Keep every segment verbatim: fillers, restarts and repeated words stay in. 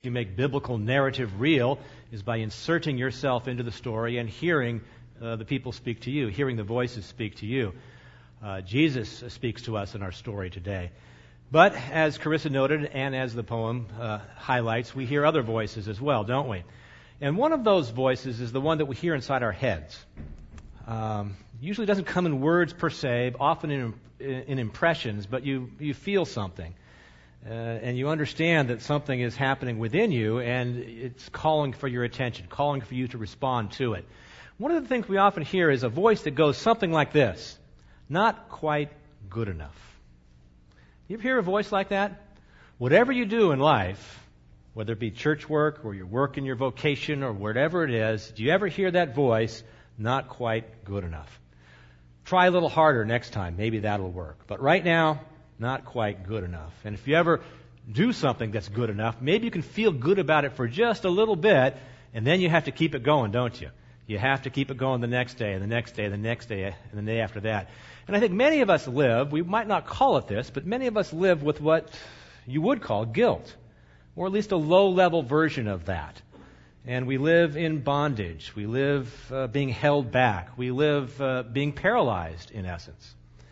you make biblical narrative real is by inserting yourself into the story and hearing uh, the people speak to you, hearing the voices speak to you. Uh, Jesus speaks to us in our story today. But as Carissa noted, and as the poem uh, highlights, we hear other voices as well, don't we? And one of those voices is the one that we hear inside our heads. Um, usually doesn't come in words per se, often in, in impressions, but you, you feel something. Uh, and you understand that something is happening within you, and it's calling for your attention, calling for you to respond to it. One of the things we often hear is a voice that goes something like this: not quite good enough. You ever hear a voice like that? Whatever you do in life, whether it be church work or your work in your vocation or whatever it is, do you ever hear that voice, not quite good enough? Try a little harder next time. Maybe that'll work. But right now, not quite good enough. And if you ever do something that's good enough, maybe you can feel good about it for just a little bit, and then you have to keep it going, don't you? You have to keep it going the next day, and the next day, and the next day, and the day after that. And I think many of us live, we might not call it this, but many of us live with what you would call guilt, or at least a low-level version of that. And we live in bondage. We live uh, being held back. We live uh, being paralyzed, in essence.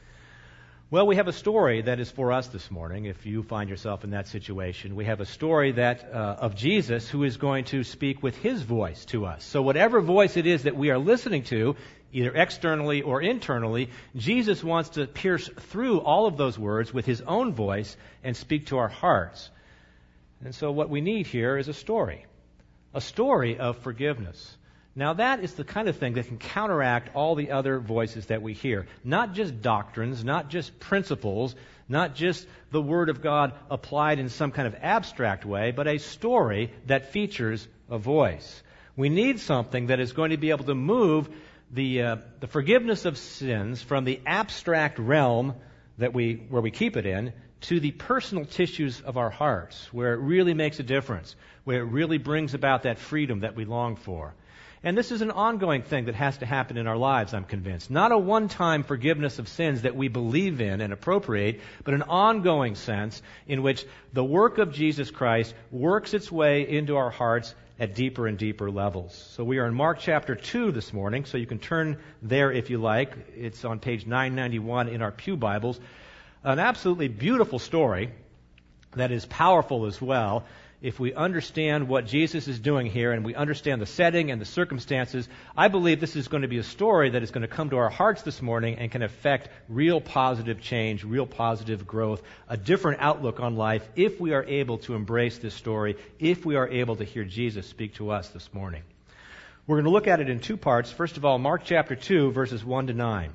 Well, we have a story that is for us this morning, if you find yourself in that situation. We have a story that uh, of Jesus who is going to speak with his voice to us. So whatever voice it is that we are listening to, either externally or internally, Jesus wants to pierce through all of those words with his own voice and speak to our hearts. And so what we need here is a story, a story of forgiveness. Now that is the kind of thing that can counteract all the other voices that we hear. Not just doctrines, not just principles, not just the Word of God applied in some kind of abstract way, but a story that features a voice. We need something that is going to be able to move the uh, the forgiveness of sins from the abstract realm that we where we keep it in to the personal tissues of our hearts, where it really makes a difference, where it really brings about that freedom that we long for. And this is an ongoing thing that has to happen in our lives, I'm convinced. Not a one-time forgiveness of sins that we believe in and appropriate, but an ongoing sense in which the work of Jesus Christ works its way into our hearts at deeper and deeper levels. So we are in Mark chapter two this morning, so you can turn there if you like. It's on page nine ninety-one in our Pew Bibles. An absolutely beautiful story that is powerful as well. If we understand what Jesus is doing here and we understand the setting and the circumstances, I believe this is going to be a story that is going to come to our hearts this morning and can affect real positive change, real positive growth, a different outlook on life if we are able to embrace this story, if we are able to hear Jesus speak to us this morning. We're going to look at it in two parts. First of all, Mark chapter two, verses one to nine.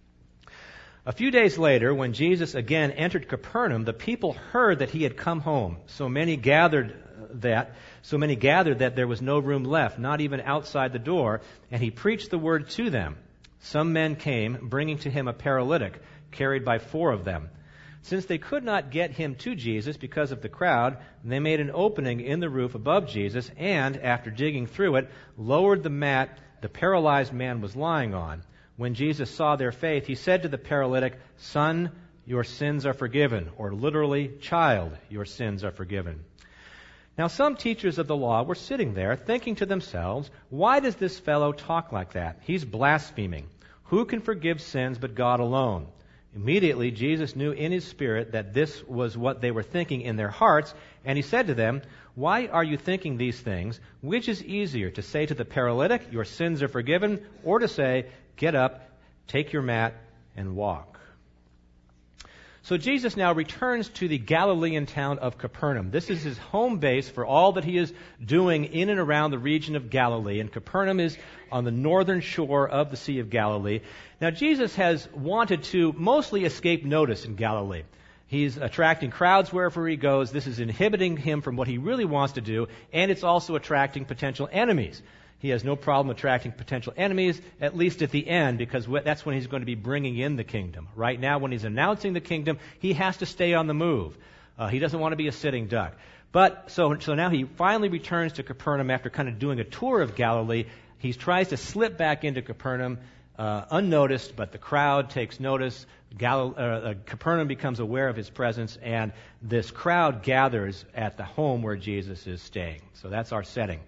A few days later, when Jesus again entered Capernaum, the people heard that he had come home. So many gathered that, so many gathered that there was no room left, not even outside the door, and he preached the word to them. Some men came, bringing to him a paralytic, carried by four of them. Since they could not get him to Jesus because of the crowd, they made an opening in the roof above Jesus, and, after digging through it, lowered the mat the paralyzed man was lying on. When Jesus saw their faith, he said to the paralytic, "Son, your sins are forgiven," or literally, "Child, your sins are forgiven." Now some teachers of the law were sitting there, thinking to themselves, "Why does this fellow talk like that? He's blaspheming. Who can forgive sins but God alone?" Immediately Jesus knew in his spirit that this was what they were thinking in their hearts, and he said to them, "Why are you thinking these things? Which is easier, to say to the paralytic, 'Your sins are forgiven,' or to say, 'Get up, take your mat, and walk'?" So Jesus now returns to the Galilean town of Capernaum. This is his home base for all that he is doing in and around the region of Galilee. And Capernaum is on the northern shore of the Sea of Galilee. Now Jesus has wanted to mostly escape notice in Galilee. He's attracting crowds wherever he goes. This is inhibiting him from what he really wants to do, and it's also attracting potential enemies. He has no problem attracting potential enemies, at least at the end, because that's when he's going to be bringing in the kingdom. Right now, when he's announcing the kingdom, he has to stay on the move. Uh, he doesn't want to be a sitting duck. But so, so now he finally returns to Capernaum after kind of doing a tour of Galilee. He tries to slip back into Capernaum uh, unnoticed, but the crowd takes notice. Gal- uh, Capernaum becomes aware of his presence, and this crowd gathers at the home where Jesus is staying. So that's our setting.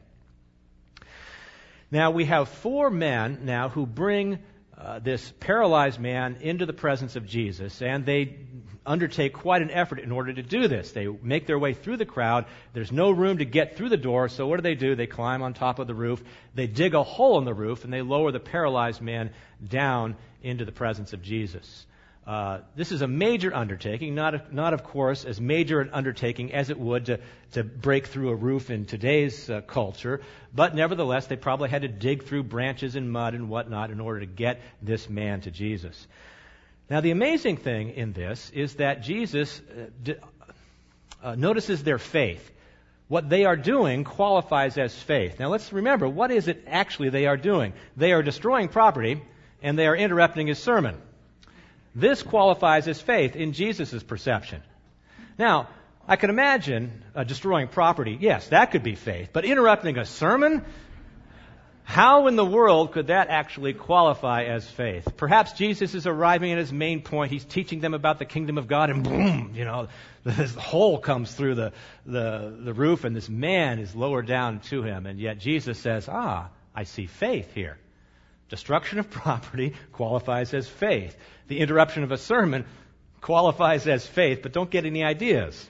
Now we have four men now who bring uh, this paralyzed man into the presence of Jesus, and they undertake quite an effort in order to do this. They make their way through the crowd. There's no room to get through the door, so what do they do? They climb on top of the roof. They dig a hole in the roof, and they lower the paralyzed man down into the presence of Jesus. Uh, this is a major undertaking, not, not of course as major an undertaking as it would to, to break through a roof in today's uh, culture, but nevertheless they probably had to dig through branches and mud and whatnot in order to get this man to Jesus. Now the amazing thing in this is that Jesus uh, d- uh, notices their faith. What they are doing qualifies as faith. Now let's remember, what is it actually they are doing? They are destroying property and they are interrupting his sermon. This qualifies as faith in Jesus' perception. Now, I can imagine uh, destroying property. Yes, that could be faith. But interrupting a sermon? How in the world could that actually qualify as faith? Perhaps Jesus is arriving at his main point. He's teaching them about the kingdom of God, and boom, you know, this hole comes through the, the, the roof, and this man is lowered down to him. And yet Jesus says, ah, I see faith here. Destruction of property qualifies as faith. The interruption of a sermon qualifies as faith, but don't get any ideas.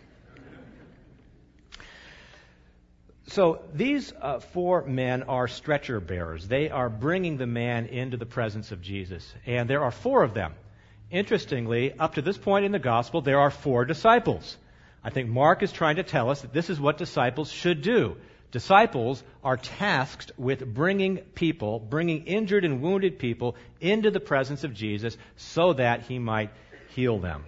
So these uh, four men are stretcher bearers. They are bringing the man into the presence of Jesus. And there are four of them. Interestingly, up to this point in the gospel, there are four disciples. I think Mark is trying to tell us that this is what disciples should do. Disciples are tasked with bringing people, bringing injured and wounded people into the presence of Jesus so that he might heal them.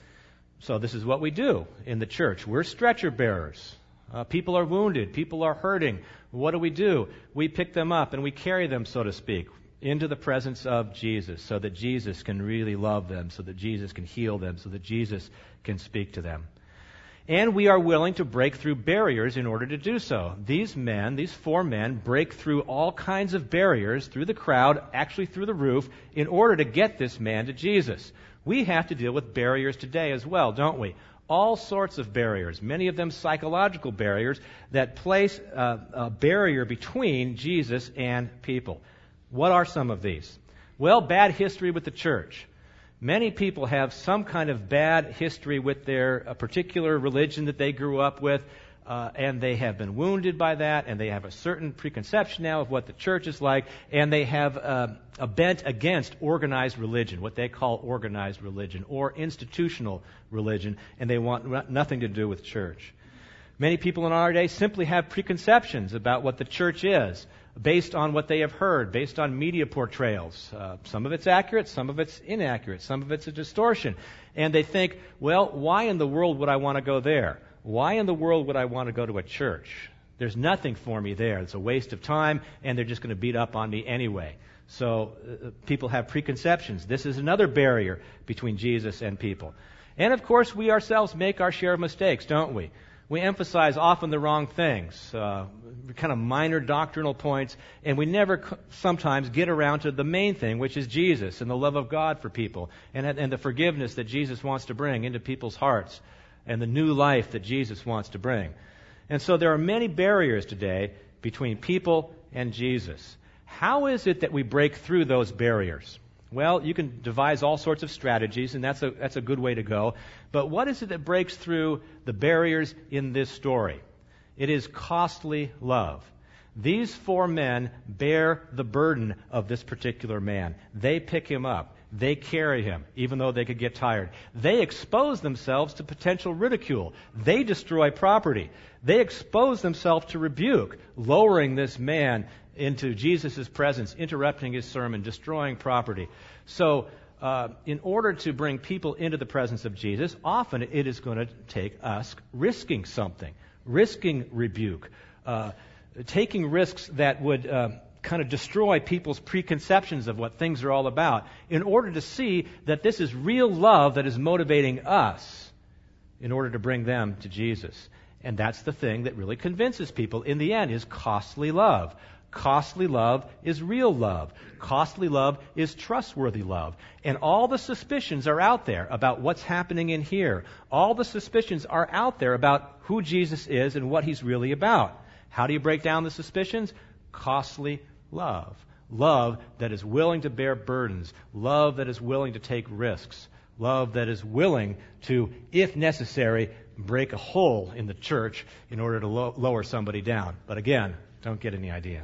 So this is what we do in the church. We're stretcher bearers. Uh, people are wounded. People are hurting. What do we do? We pick them up and we carry them, so to speak, into the presence of Jesus so that Jesus can really love them, so that Jesus can heal them, so that Jesus can speak to them. And we are willing to break through barriers in order to do so. These men, these four men, break through all kinds of barriers, through the crowd, actually through the roof, in order to get this man to Jesus. We have to deal with barriers today as well, don't we? All sorts of barriers, many of them psychological barriers that place a, a barrier between Jesus and people. What are some of these? Well, bad history with the church. Many people have some kind of bad history with their a particular religion that they grew up with, uh, and they have been wounded by that, and they have a certain preconception now of what the church is like, and they have uh, a bent against organized religion, what they call organized religion, or institutional religion, and they want nothing to do with church. Many people in our day simply have preconceptions about what the church is, based on what they have heard, based on media portrayals. Uh, some of it's accurate, some of it's inaccurate, some of it's a distortion. And they think, well, why in the world would I want to go there? Why in the world would I want to go to a church? There's nothing for me there. It's a waste of time, and they're just going to beat up on me anyway. So uh, people have preconceptions. This is another barrier between Jesus and people. And of course, we ourselves make our share of mistakes, don't we? We emphasize often the wrong things, uh, kind of minor doctrinal points, and we never c- sometimes get around to the main thing, which is Jesus and the love of God for people, and, and the forgiveness that Jesus wants to bring into people's hearts, and the new life that Jesus wants to bring. And so there are many barriers today between people and Jesus. How is it that we break through those barriers? Well, you can devise all sorts of strategies, and that's a that's a good way to go. But what is it that breaks through the barriers in this story? It is costly love. These four men bear the burden of this particular man. They pick him up. They carry him, even though they could get tired. They expose themselves to potential ridicule. They destroy property. They expose themselves to rebuke, lowering this man into Jesus' presence, interrupting his sermon, destroying property. So, uh, in order to bring people into the presence of Jesus, often it is going to take us risking something, risking rebuke, uh, taking risks that would uh, kind of destroy people's preconceptions of what things are all about, in order to see that this is real love that is motivating us in order to bring them to Jesus. And that's the thing that really convinces people in the end, is costly love. Costly love is real love. Costly love is trustworthy love. And all the suspicions are out there about what's happening in here. All the suspicions are out there about who Jesus is and what he's really about. How do you break down the suspicions? Costly love. Love that is willing to bear burdens. Love that is willing to take risks. Love that is willing to, if necessary, break a hole in the church in order to lo- lower somebody down. But again, don't get any ideas.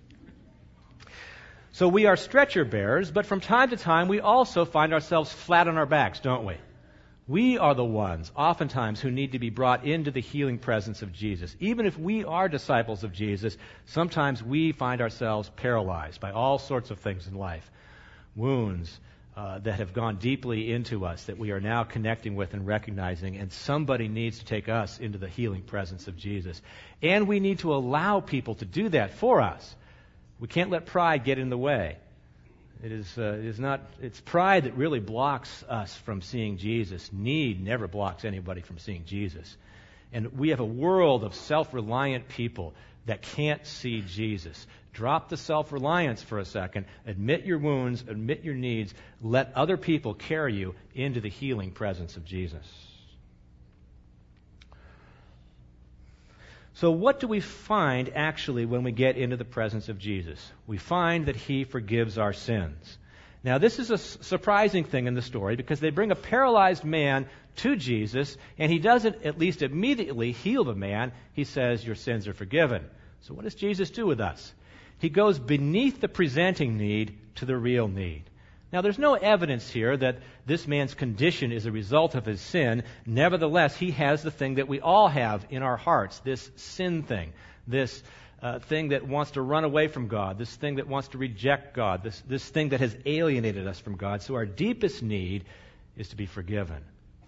So we are stretcher bearers, but from time to time we also find ourselves flat on our backs, don't we? We are the ones, oftentimes, who need to be brought into the healing presence of Jesus. Even if we are disciples of Jesus, sometimes we find ourselves paralyzed by all sorts of things in life. Wounds uh, that have gone deeply into us that we are now connecting with and recognizing, and somebody needs to take us into the healing presence of Jesus. And we need to allow people to do that for us. We can't let pride get in the way. It is, uh, it is not, it's pride that really blocks us from seeing Jesus. Need never blocks anybody from seeing Jesus. And we have a world of self-reliant people that can't see Jesus. Drop the self-reliance for a second. Admit your wounds, admit your needs. Let other people carry you into the healing presence of Jesus. So what do we find actually when we get into the presence of Jesus? We find that he forgives our sins. Now this is a surprising thing in the story because they bring a paralyzed man to Jesus and he doesn't at least immediately heal the man. He says, your sins are forgiven. So what does Jesus do with us? He goes beneath the presenting need to the real need. Now, there's no evidence here that this man's condition is a result of his sin. Nevertheless, he has the thing that we all have in our hearts, this sin thing, this uh, thing that wants to run away from God, this thing that wants to reject God, this, this thing that has alienated us from God. So our deepest need is to be forgiven.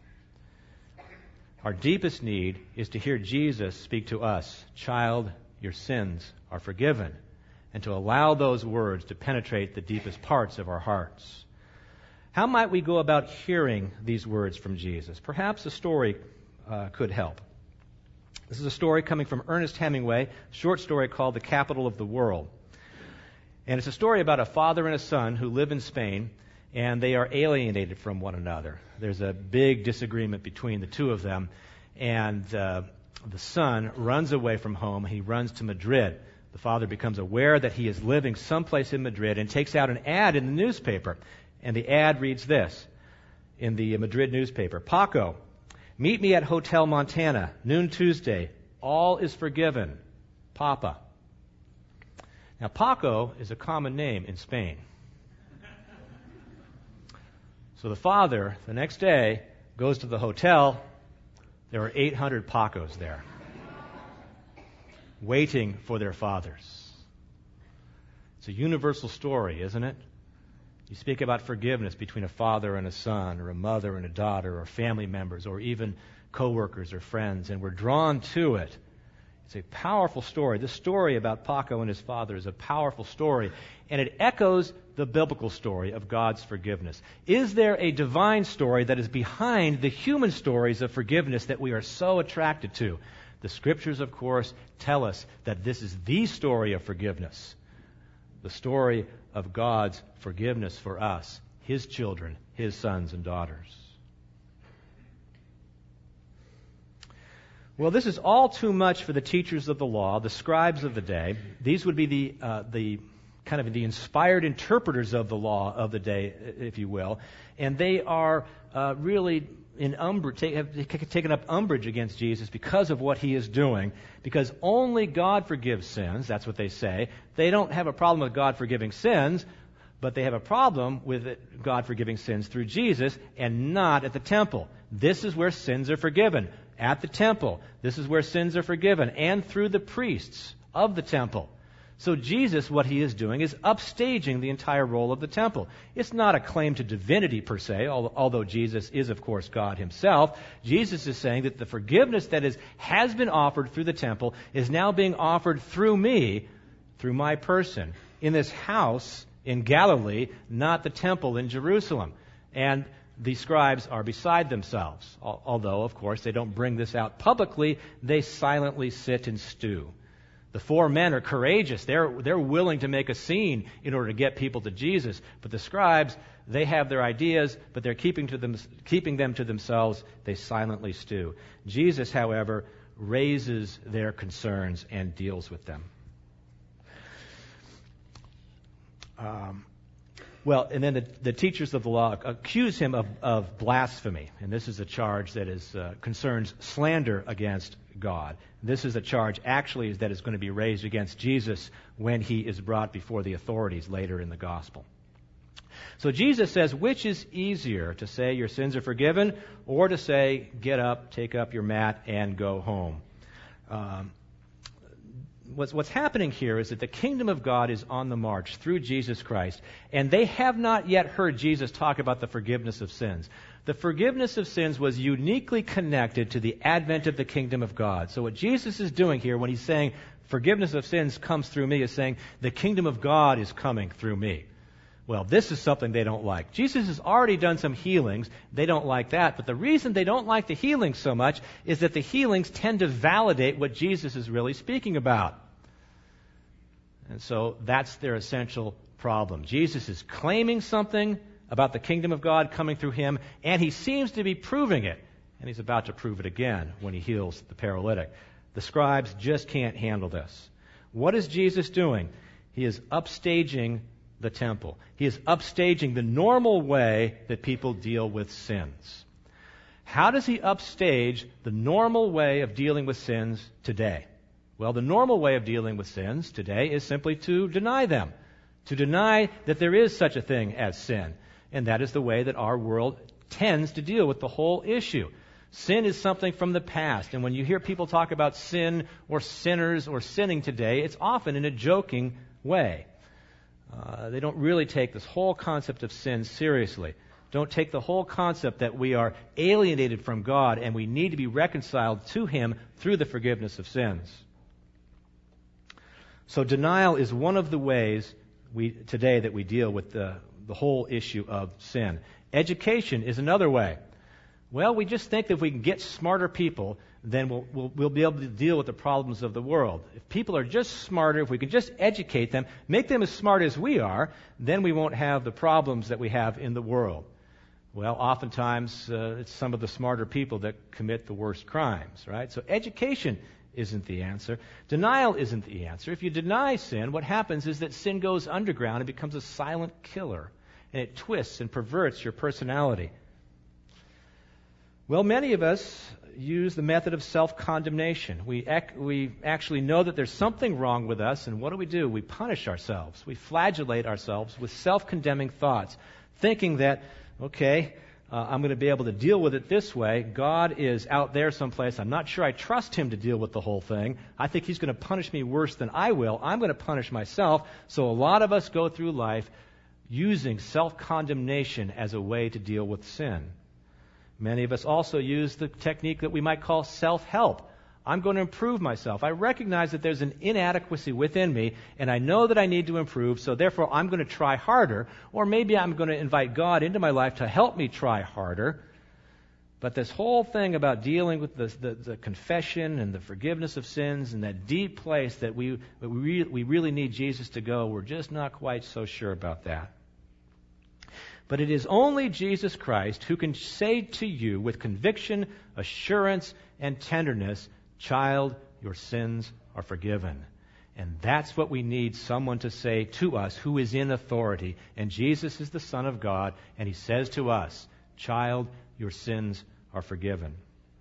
Our deepest need is to hear Jesus speak to us, child, your sins are forgiven, and to allow those words to penetrate the deepest parts of our hearts. How might we go about hearing these words from Jesus? Perhaps a story uh, could help. This is a story coming from Ernest Hemingway, a short story called The Capital of the World. And it's a story about a father and a son who live in Spain, and they are alienated from one another. There's a big disagreement between the two of them, and uh, the son runs away from home. He runs to Madrid. The father becomes aware that he is living someplace in Madrid and takes out an ad in the newspaper. And the ad reads this in the Madrid newspaper. Paco, meet me at Hotel Montana, noon Tuesday. All is forgiven. Papa. Now, Paco is a common name in Spain. So the father, the next day, goes to the hotel. There are eight hundred Pacos there, waiting for their fathers. It's a universal story, isn't it? You speak about forgiveness between a father and a son, or a mother and a daughter, or family members, or even coworkers or friends, and we're drawn to it. It's a powerful story. This story about Paco and his father is a powerful story, and it echoes the biblical story of God's forgiveness. Is there a divine story that is behind the human stories of forgiveness that we are so attracted to? The Scriptures, of course, tell us that this is the story of forgiveness, the story of God's forgiveness for us, His children, His sons and daughters. Well, this is all too much for the teachers of the law, the scribes of the day. These would be the uh, the kind of the inspired interpreters of the law of the day, if you will, and they are uh, really in umbrage, take, have taken up umbrage against Jesus because of what he is doing, because only God forgives sins. That's what they say. They don't have a problem with God forgiving sins, but they have a problem with it, God forgiving sins through Jesus and not at the temple. This is where sins are forgiven, at the temple. This is where sins are forgiven, and through the priests of the temple. So Jesus, what he is doing, is upstaging the entire role of the temple. It's not a claim to divinity per se, although Jesus is, of course, God himself. Jesus is saying that the forgiveness that is, has been offered through the temple is now being offered through me, through my person, in this house in Galilee, not the temple in Jerusalem. And the scribes are beside themselves. Although, of course, they don't bring this out publicly, they silently sit and stew. The four men are courageous. They're, they're willing to make a scene in order to get people to Jesus. But the scribes, they have their ideas, but they're keeping, to them, keeping them to themselves. They silently stew. Jesus, however, raises their concerns and deals with them. Um, well, and then the, the teachers of the law accuse him of, of blasphemy. And this is a charge that is uh, concerns slander against God. This is a charge actually that is going to be raised against Jesus when he is brought before the authorities later in the gospel. So Jesus says, which is easier, to say your sins are forgiven, or to say, get up, take up your mat, and go home? Um, what's, what's happening here is that the kingdom of God is on the march through Jesus Christ, and they have not yet heard Jesus talk about the forgiveness of sins. The forgiveness of sins was uniquely connected to the advent of the kingdom of God. So what Jesus is doing here when he's saying forgiveness of sins comes through me is saying the kingdom of God is coming through me. Well, this is something they don't like. Jesus has already done some healings. They don't like that. But the reason they don't like the healings so much is that the healings tend to validate what Jesus is really speaking about. And so that's their essential problem. Jesus is claiming something about the kingdom of God coming through him, and he seems to be proving it. And he's about to prove it again when he heals the paralytic. The scribes just can't handle this. What is Jesus doing? He is upstaging the temple. He is upstaging the normal way that people deal with sins. How does he upstage the normal way of dealing with sins today? Well, the normal way of dealing with sins today is simply to deny them, to deny that there is such a thing as sin. And that is the way that our world tends to deal with the whole issue. Sin is something from the past. And when you hear people talk about sin or sinners or sinning today, it's often in a joking way. Uh, they don't really take this whole concept of sin seriously. Don't take the whole concept that we are alienated from God and we need to be reconciled to him through the forgiveness of sins. So denial is one of the ways we today that we deal with the the whole issue of sin. Education is another way. Well, we just think that if we can get smarter people, then we'll, we'll, we'll be able to deal with the problems of the world. If people are just smarter, if we can just educate them, make them as smart as we are, then we won't have the problems that we have in the world. Well, oftentimes uh, it's some of the smarter people that commit the worst crimes, right? So education isn't the answer. Denial isn't the answer. If you deny sin, what happens is that sin goes underground and becomes a silent killer, and it twists and perverts your personality. Well, many of us use the method of self-condemnation. We, ac- we actually know that there's something wrong with us, and what do we do? We punish ourselves. We flagellate ourselves with self-condemning thoughts, thinking that, okay, Uh, I'm going to be able to deal with it this way. God is out there someplace. I'm not sure I trust him to deal with the whole thing. I think he's going to punish me worse than I will. I'm going to punish myself. So a lot of us go through life using self-condemnation as a way to deal with sin. Many of us also use the technique that we might call self-help. I'm going to improve myself. I recognize that there's an inadequacy within me, and I know that I need to improve, so therefore I'm going to try harder, or maybe I'm going to invite God into my life to help me try harder. But this whole thing about dealing with the, the, the confession and the forgiveness of sins and that deep place that we, we, re- we really need Jesus to go, we're just not quite so sure about that. But it is only Jesus Christ who can say to you with conviction, assurance, and tenderness, child, your sins are forgiven. And that's what we need someone to say to us who is in authority. And Jesus is the Son of God, and he says to us, child, your sins are forgiven.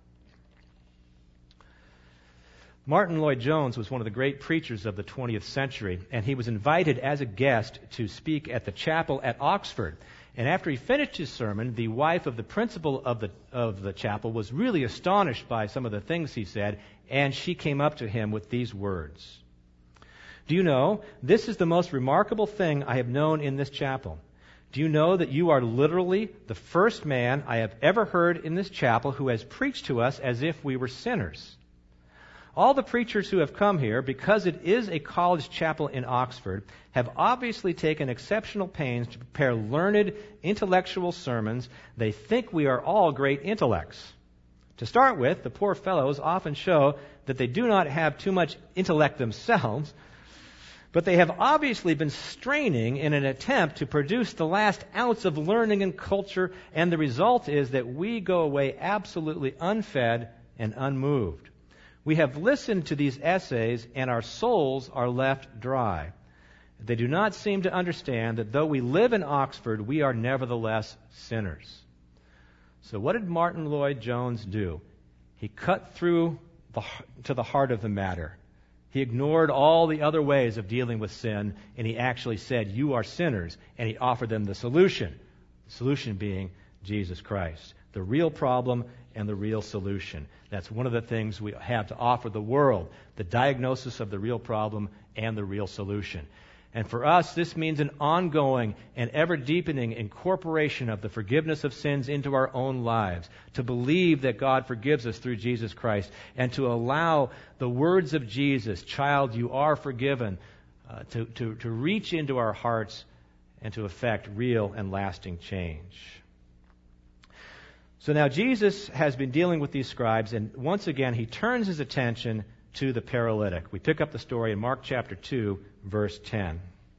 Martin Lloyd-Jones was one of the great preachers of the twentieth century, and he was invited as a guest to speak at the chapel at Oxford. And after he finished his sermon, the wife of the principal of the of the chapel was really astonished by some of the things he said, and she came up to him with these words. Do you know, this is the most remarkable thing I have known in this chapel. Do you know that you are literally the first man I have ever heard in this chapel who has preached to us as if we were sinners? All the preachers who have come here, because it is a college chapel in Oxford, have obviously taken exceptional pains to prepare learned, intellectual sermons. They think we are all great intellects. To start with, the poor fellows often show that they do not have too much intellect themselves, but they have obviously been straining in an attempt to produce the last ounce of learning and culture, and the result is that we go away absolutely unfed and unmoved. We have listened to these essays, and our souls are left dry. They do not seem to understand that though we live in Oxford, we are nevertheless sinners. So what did Martin Lloyd-Jones do? He cut through the, to the heart of the matter. He ignored all the other ways of dealing with sin, and he actually said, you are sinners, and he offered them the solution. The solution being Jesus Christ. The real problem and the real solution. That's one of the things we have to offer the world, the diagnosis of the real problem and the real solution. And for us, this means an ongoing and ever-deepening incorporation of the forgiveness of sins into our own lives, to believe that God forgives us through Jesus Christ, and to allow the words of Jesus, child, you are forgiven, uh, to, to, to reach into our hearts and to effect real and lasting change. So now Jesus has been dealing with these scribes, and once again he turns his attention to the paralytic. We pick up the story in Mark chapter two, verse ten.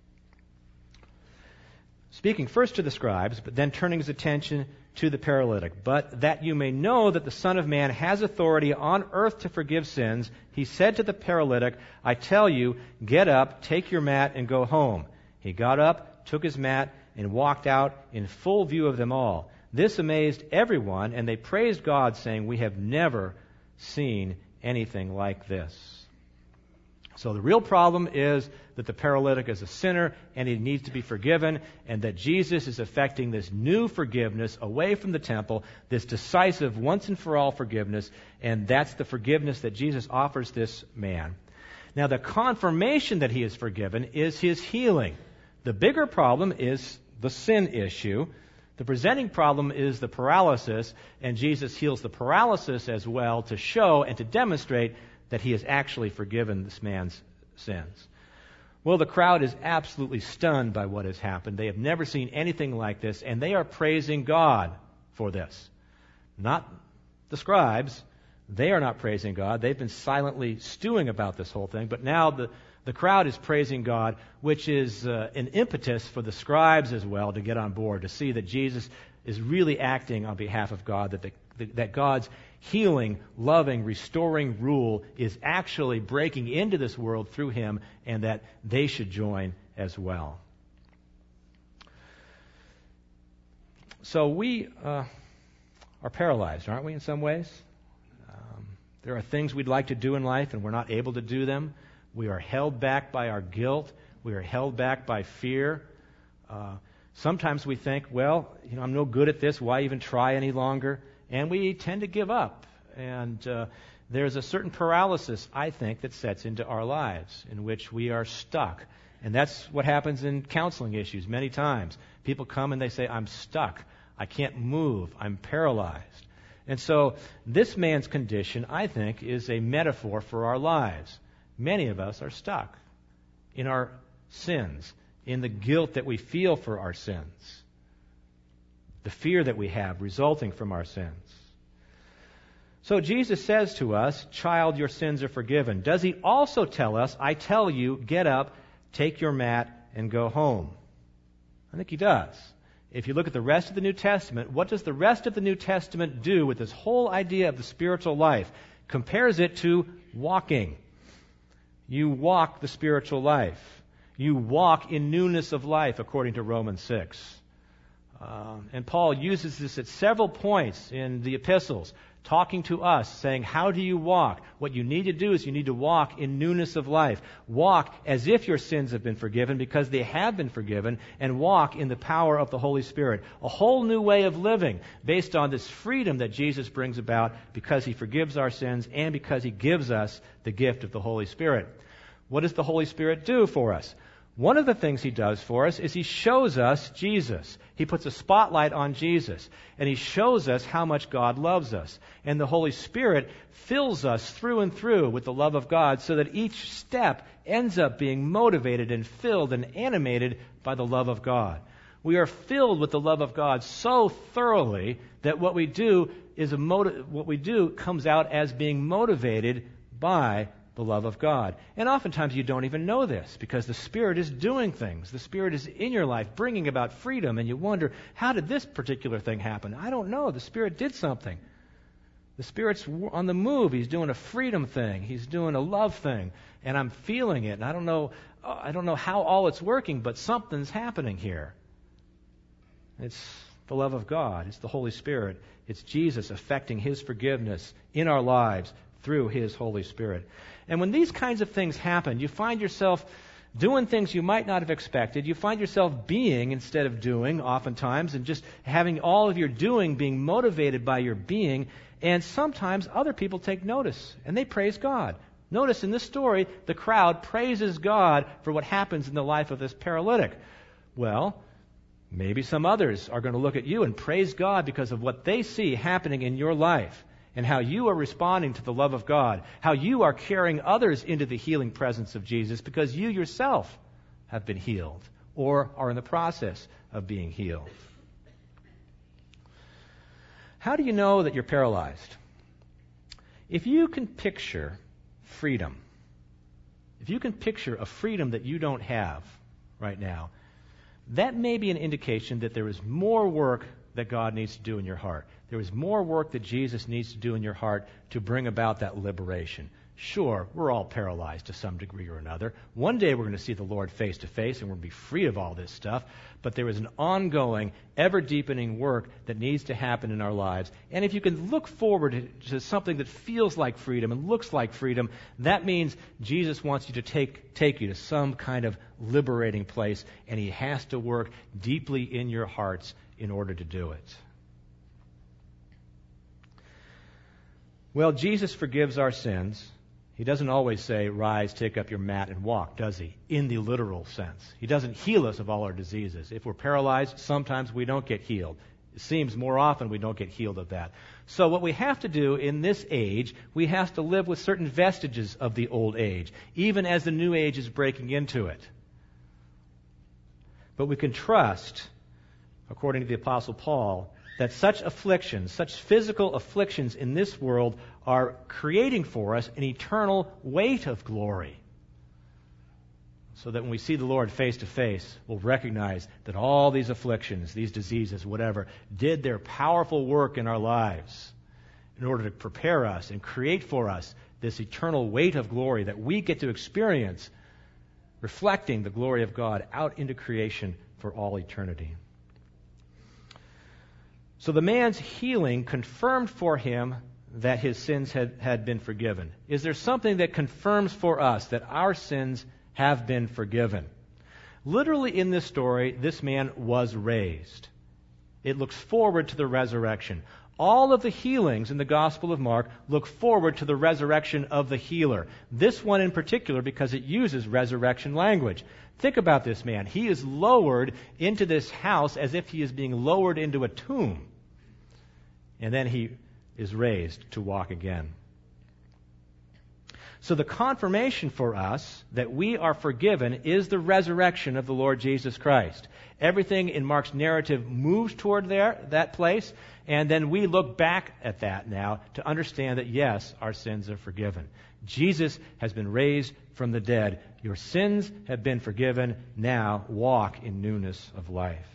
Speaking first to the scribes, but then turning his attention to the paralytic. But that you may know that the Son of Man has authority on earth to forgive sins, he said to the paralytic, I tell you, get up, take your mat, and go home. He got up, took his mat, and walked out in full view of them all. This amazed everyone, and they praised God, saying, we have never seen anything like this. So the real problem is that the paralytic is a sinner and he needs to be forgiven, and that Jesus is effecting this new forgiveness away from the temple, this decisive once and for all forgiveness, and that's the forgiveness that Jesus offers this man. Now the confirmation that he is forgiven is his healing. The bigger problem is the sin issue. The presenting problem is the paralysis, and Jesus heals the paralysis as well to show and to demonstrate that he has actually forgiven this man's sins. Well, the crowd is absolutely stunned by what has happened. They have never seen anything like this, and they are praising God for this. Not the scribes. They are not praising God. They've been silently stewing about this whole thing, but now the The crowd is praising God, which is uh, an impetus for the scribes as well to get on board, to see that Jesus is really acting on behalf of God, that the, that God's healing, loving, restoring rule is actually breaking into this world through him, and that they should join as well. So we uh, are paralyzed, aren't we, in some ways? Um, there are things we'd like to do in life, and we're not able to do them. We are held back by our guilt. We are held back by fear. Uh, sometimes we think, well, you know, I'm no good at this. Why even try any longer? And we tend to give up. And uh, there's a certain paralysis, I think, that sets into our lives in which we are stuck. And that's what happens in counseling issues many times. People come and they say, I'm stuck. I can't move. I'm paralyzed. And so this man's condition, I think, is a metaphor for our lives. Many of us are stuck in our sins, in the guilt that we feel for our sins, the fear that we have resulting from our sins. So Jesus says to us, child, your sins are forgiven. Does he also tell us, I tell you, get up, take your mat, and go home? I think he does. If you look at the rest of the New Testament, what does the rest of the New Testament do with this whole idea of the spiritual life? Compares it to walking. You walk the spiritual life. You walk in newness of life, according to Romans six. Uh, and Paul uses this at several points in the epistles, talking to us, saying, how do you walk? What you need to do is you need to walk in newness of life. Walk as if your sins have been forgiven, because they have been forgiven, and walk in the power of the Holy Spirit. A whole new way of living based on this freedom that Jesus brings about because he forgives our sins and because he gives us the gift of the Holy Spirit. What does the Holy Spirit do for us? One of the things he does for us is he shows us Jesus. He puts a spotlight on Jesus, and he shows us how much God loves us. And the Holy Spirit fills us through and through with the love of God so that each step ends up being motivated and filled and animated by the love of God. We are filled with the love of God so thoroughly that what we do is a motiv- what we do comes out as being motivated by the love of God. And oftentimes you don't even know this because the Spirit is doing things. The Spirit is in your life bringing about freedom, and you wonder, how did this particular thing happen? I don't know. The Spirit did something. The Spirit's on the move. He's doing a freedom thing. He's doing a love thing, and I'm feeling it. And I don't know, I don't know how all it's working, but something's happening here. It's the love of God. It's the Holy Spirit. It's Jesus affecting His forgiveness in our lives through His Holy Spirit. And when these kinds of things happen, you find yourself doing things you might not have expected. You find yourself being instead of doing oftentimes, and just having all of your doing being motivated by your being. And sometimes other people take notice, and they praise God. Notice in this story, the crowd praises God for what happens in the life of this paralytic. Well, maybe some others are going to look at you and praise God because of what they see happening in your life, and how you are responding to the love of God, how you are carrying others into the healing presence of Jesus because you yourself have been healed or are in the process of being healed. How do you know that you're paralyzed? If you can picture freedom, if you can picture a freedom that you don't have right now, that may be an indication that there is more work that God needs to do in your heart. There is more work that Jesus needs to do in your heart to bring about that liberation. Sure, we're all paralyzed to some degree or another. One day we're going to see the Lord face to face and we're going to be free of all this stuff. But there is an ongoing, ever-deepening work that needs to happen in our lives. And if you can look forward to something that feels like freedom and looks like freedom, that means Jesus wants you to take, take you to some kind of liberating place, and He has to work deeply in your hearts in order to do it. Well, Jesus forgives our sins. He doesn't always say, rise, take up your mat, and walk, does He? In the literal sense. He doesn't heal us of all our diseases. If we're paralyzed, sometimes we don't get healed. It seems more often we don't get healed of that. So what we have to do in this age, we have to live with certain vestiges of the old age, even as the new age is breaking into it. But we can trust, according to the Apostle Paul, that such afflictions, such physical afflictions in this world are creating for us an eternal weight of glory. So that when we see the Lord face to face, we'll recognize that all these afflictions, these diseases, whatever, did their powerful work in our lives in order to prepare us and create for us this eternal weight of glory that we get to experience, reflecting the glory of God out into creation for all eternity. So the man's healing confirmed for him that his sins had, had been forgiven. Is there something that confirms for us that our sins have been forgiven? Literally in this story, this man was raised. It looks forward to the resurrection. All of the healings in the Gospel of Mark look forward to the resurrection of the healer. This one in particular because it uses resurrection language. Think about this man. He is lowered into this house as if he is being lowered into a tomb. And then he is raised to walk again. So the confirmation for us that we are forgiven is the resurrection of the Lord Jesus Christ. Everything in Mark's narrative moves toward there, that place, and then we look back at that now to understand that, yes, our sins are forgiven. Jesus has been raised from the dead. Your sins have been forgiven. Now walk in newness of life.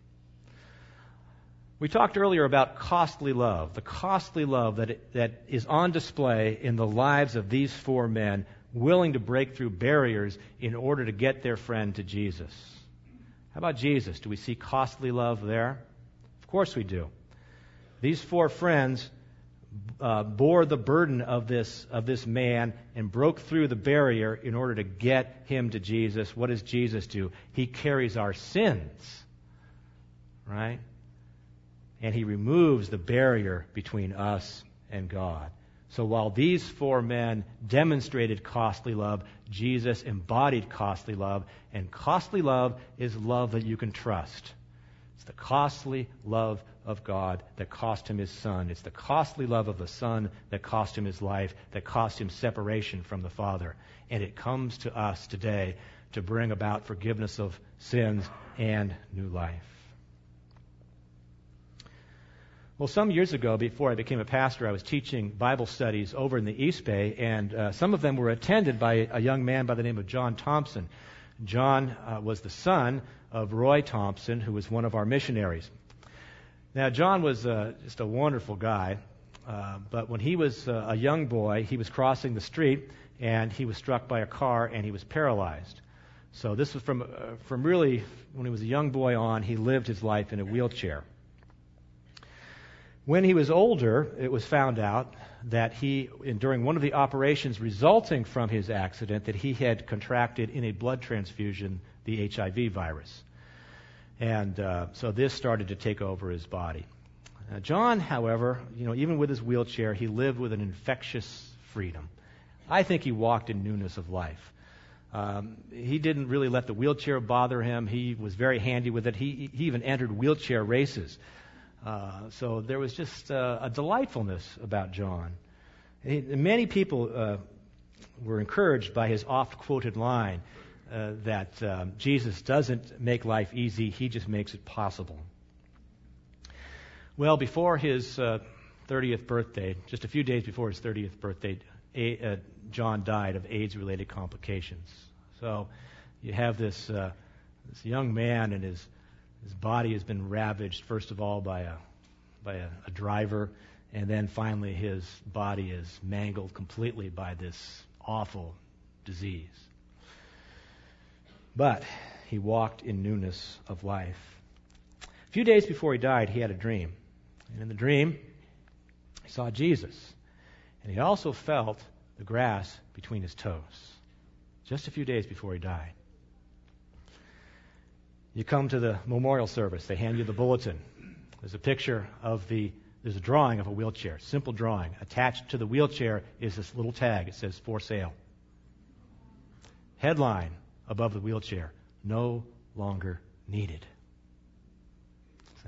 We talked earlier about costly love, the costly love that, it, that is on display in the lives of these four men, willing to break through barriers in order to get their friend to Jesus. How about Jesus? Do we see costly love there? Of course we do. These four friends uh, bore the burden of this, of this man and broke through the barrier in order to get him to Jesus. What does Jesus do? He carries our sins, right? And He removes the barrier between us and God. So while these four men demonstrated costly love, Jesus embodied costly love, and costly love is love that you can trust. It's the costly love of God that cost him his Son. It's the costly love of the Son that cost him his life, that cost him separation from the Father. And it comes to us today to bring about forgiveness of sins and new life. Well, some years ago, before I became a pastor, I was teaching Bible studies over in the East Bay, and uh, some of them were attended by a young man by the name of John Thompson. John uh, was the son of Roy Thompson, who was one of our missionaries. Now, John was uh, just a wonderful guy, uh, but when he was uh, a young boy, he was crossing the street, and he was struck by a car, and he was paralyzed. So this was from uh, from really, when he was a young boy on, he lived his life in a wheelchair. When he was older, it was found out that he, in, during one of the operations resulting from his accident, that he had contracted in a blood transfusion the H I V virus. And uh, so this started to take over his body. Uh, John, however, you know, even with his wheelchair, he lived with an infectious freedom. I think he walked in newness of life. Um, he didn't really let the wheelchair bother him. He was very handy with it. He, he even entered wheelchair races. Uh, so there was just uh, a delightfulness about John. He, many people uh, were encouraged by his oft-quoted line uh, that um, Jesus doesn't make life easy, he just makes it possible. Well, before his uh, thirtieth birthday, just a few days before his thirtieth birthday, a, uh, John died of AIDS-related complications. So you have this uh, this young man, and his his body has been ravaged, first of all, by a by a, a driver, and then finally his body is mangled completely by this awful disease. But he walked in newness of life. A few days before he died, he had a dream. And in the dream, he saw Jesus. And he also felt the grass between his toes, just a few days before he died. You come to the memorial service, they hand you the bulletin. There's a picture of the, there's a drawing of a wheelchair, simple drawing. Attached to the wheelchair is this little tag. It says, for sale. Headline above the wheelchair, no longer needed. See?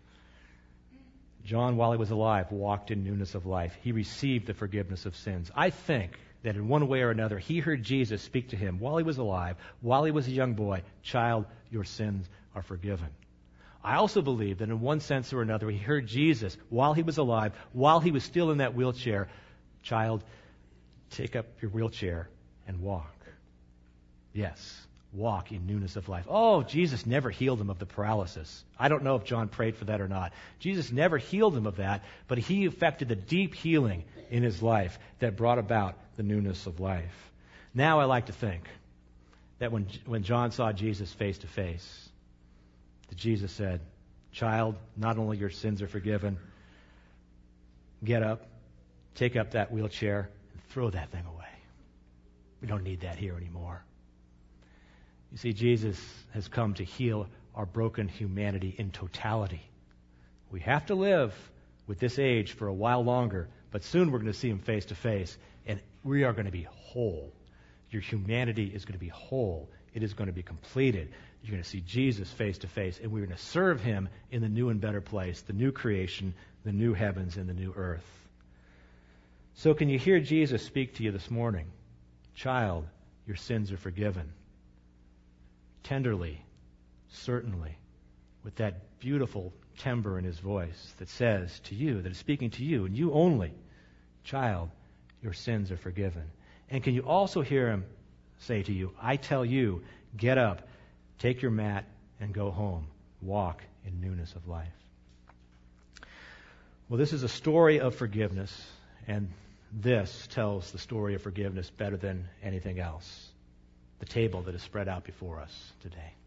John, while he was alive, walked in newness of life. He received the forgiveness of sins. I think that in one way or another, he heard Jesus speak to him while he was alive, while he was a young boy, child, your sins are forgiven. I also believe that in one sense or another, he heard Jesus while he was alive, while he was still in that wheelchair, child, take up your wheelchair and walk. Yes, walk in newness of life. Oh, Jesus never healed him of the paralysis. I don't know if John prayed for that or not. Jesus never healed him of that, but he effected the deep healing in his life that brought about the newness of life. Now I like to think that when when John saw Jesus face to face, that Jesus said, child, not only your sins are forgiven, get up, take up that wheelchair, and throw that thing away. We don't need that here anymore. You see, Jesus has come to heal our broken humanity in totality. We have to live with this age for a while longer, but soon we're going to see him face to face, and we are going to be whole. Your humanity is going to be whole. It is going to be completed. You're going to see Jesus face to face, and we're going to serve him in the new and better place, the new creation, the new heavens, and the new earth. So can you hear Jesus speak to you this morning? Child, your sins are forgiven. Tenderly, certainly, with that beautiful timbre in his voice that says to you, that is speaking to you, and you only, child, your sins are forgiven. And can you also hear him say to you, I tell you, get up, take your mat, and go home. Walk in newness of life. Well, this is a story of forgiveness, and this tells the story of forgiveness better than anything else. The table that is spread out before us today.